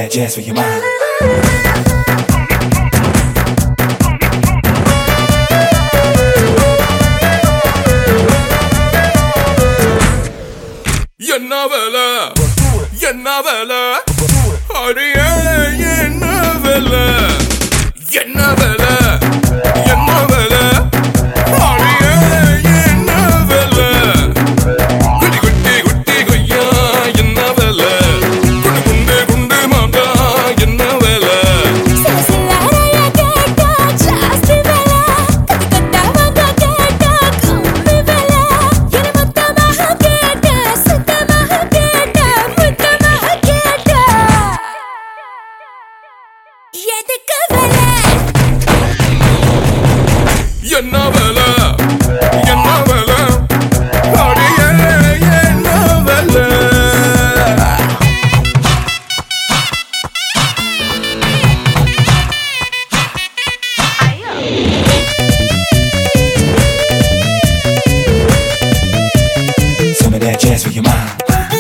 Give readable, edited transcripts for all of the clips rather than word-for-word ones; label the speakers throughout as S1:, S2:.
S1: that jazz for your mind.
S2: என்ன வேலை அடியே என்ன வேலை என்ன வேலை என்ன வேலை அடியே என்ன வேலை குட்டி குட்டி குட்டி கொய்யா என்ன வேலை குண்டு குண்டு குண்டு மாட்டா என்ன வேலை என்ன வேலை என்ன வேலை அடியே என்ன வேலை
S1: Some of that jazz for your mind.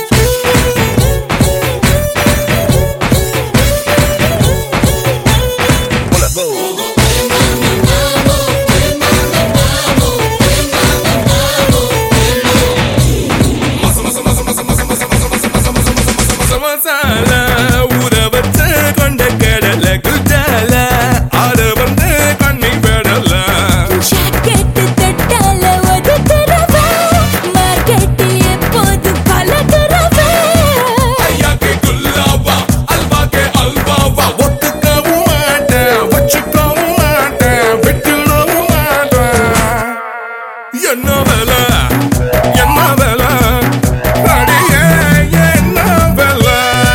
S1: என்ன வேலை என்ன வேலை அடியே என்ன வேலை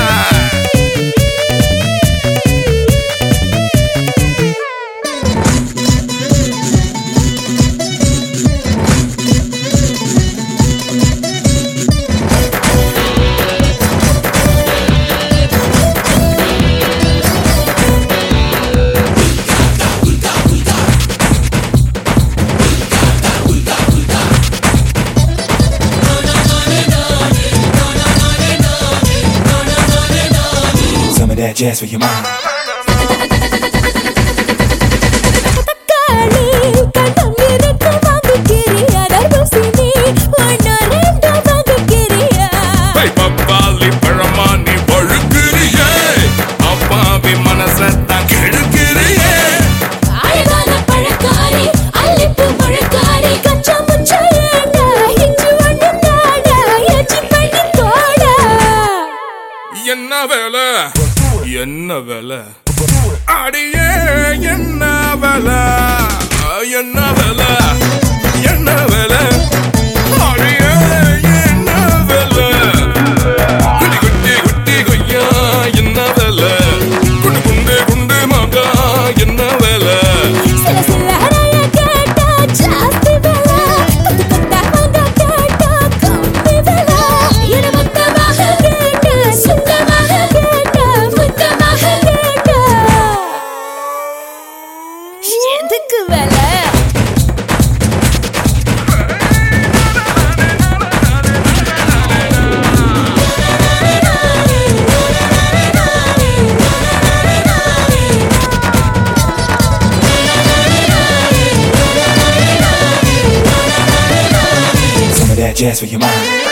S1: That jazz for your mind.
S2: பப்பாளி பழமானி பழுக்கிறியே அப்பாவி மனசத்தான் கெடுக்கிறியே
S3: பழக்காரி அல்லிப்பு மழக்காரி கச்சா முச்சா
S2: என்ன வேலை என்ன வேலை அடியே என்ன வேலை என்ன வேலை என்ன வேலை அடியே என்ன வேலை குட்டி குட்டி குட்டி கொய்யா என்ன வேலை குண்டு குண்டு குண்டு மாட்டா என்ன வேலை
S3: எதுக்கு வேலை
S1: Some of that jazz for your mind.